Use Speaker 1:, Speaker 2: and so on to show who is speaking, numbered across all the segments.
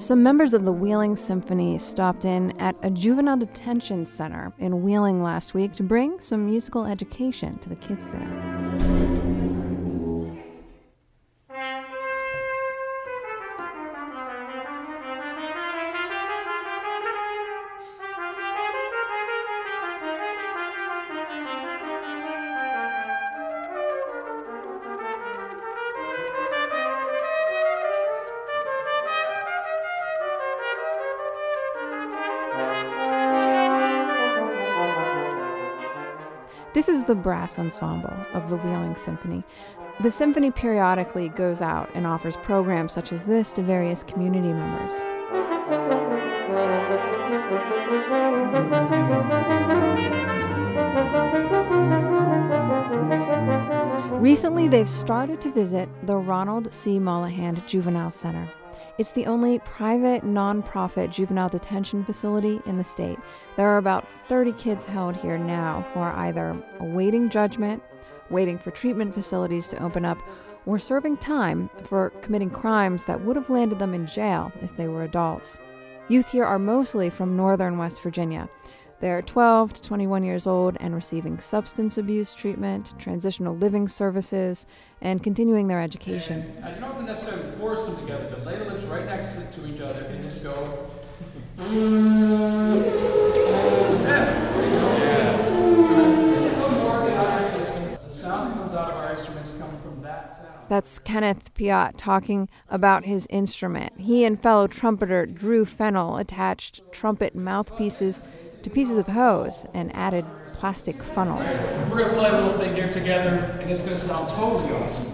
Speaker 1: Some members of the Wheeling Symphony stopped in at a juvenile detention center in Wheeling last week to bring some musical education to the kids there. This is the brass ensemble of the Wheeling Symphony. The symphony periodically goes out and offers programs such as this to various community members. Recently, they've started to visit the Ronald C. Mullahand Juvenile Center. It's the only private, non-profit juvenile detention facility in the state. There are about 30 kids held here now who are either awaiting judgment, waiting for treatment facilities to open up, or serving time for committing crimes that would have landed them in jail if they were adults. Youth here are mostly from northern West Virginia. They're 12 to 21 years old and receiving substance abuse treatment, transitional living services, and continuing their education.
Speaker 2: And you don't have to necessarily force them together, but lay the lips right next to each other and just go. The sound that comes out of our instruments comes from that sound.
Speaker 1: That's Kenneth Piot talking about his instrument. He and fellow trumpeter Drew Fennell attached trumpet mouthpieces to pieces of hose and added plastic funnels.
Speaker 2: We're going to play a little thing here together, and it's going to sound totally awesome.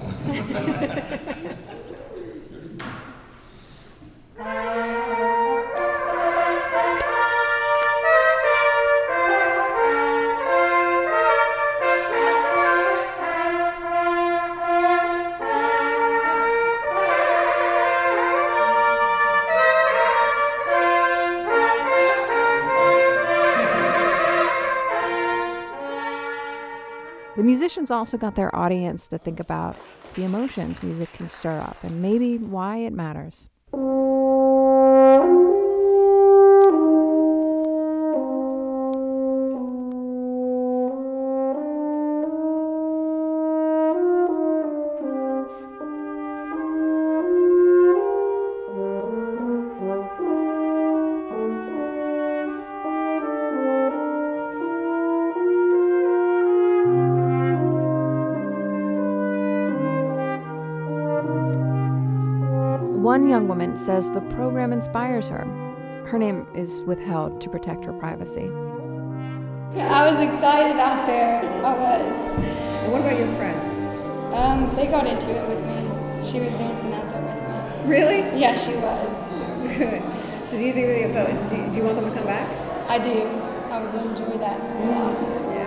Speaker 1: The musicians also got their audience to think about the emotions music can stir up and maybe why it matters. One young woman says the program inspires her. Her name is withheld to protect her privacy.
Speaker 3: I was excited out there. I was.
Speaker 4: And what about your friends?
Speaker 3: They got into it with me. She was dancing out there with me.
Speaker 4: Really?
Speaker 3: Yeah, she was.
Speaker 4: Good. So do you think do you want them to come back?
Speaker 3: I do. I would enjoy that a lot.
Speaker 4: Yeah.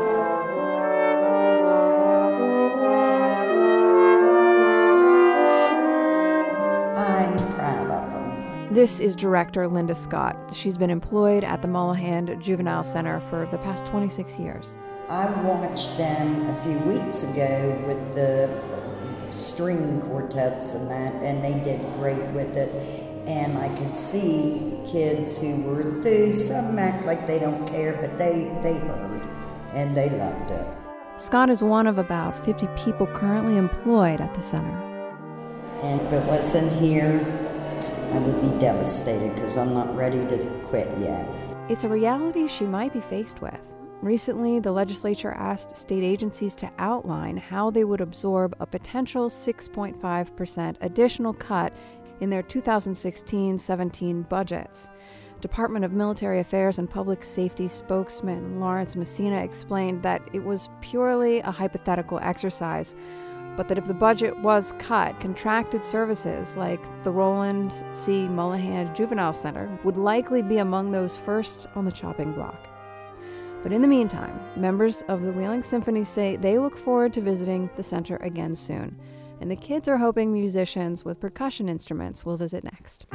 Speaker 5: I'm proud of them.
Speaker 1: This is director Linda Scott. She's been employed at the Mullahand Juvenile Center for the past 26 years.
Speaker 5: I watched them a few weeks ago with the string quartets and that, and they did great with it. And I could see kids who were enthused. Some act like they don't care, but they heard, and they loved it.
Speaker 1: Scott is one of about 50 people currently employed at the center.
Speaker 5: And if it wasn't here, I would be devastated because I'm not ready to quit yet.
Speaker 1: It's a reality she might be faced with. Recently, the legislature asked state agencies to outline how they would absorb a potential 6.5% additional cut in their 2016-17 budgets. Department of Military Affairs and Public Safety spokesman Lawrence Messina explained that it was purely a hypothetical exercise, but that if the budget was cut, contracted services like the Roland C. Mullahand Juvenile Center would likely be among those first on the chopping block. But in the meantime, members of the Wheeling Symphony say they look forward to visiting the center again soon. And the kids are hoping musicians with percussion instruments will visit next.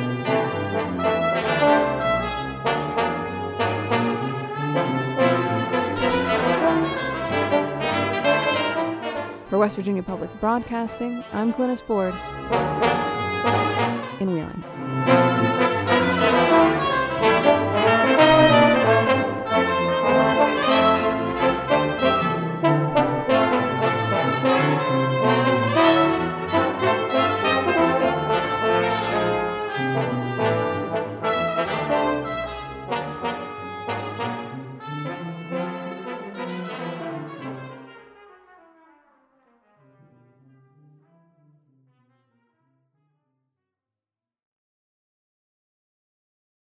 Speaker 1: For West Virginia Public Broadcasting, I'm Glynis Board in Wheeling.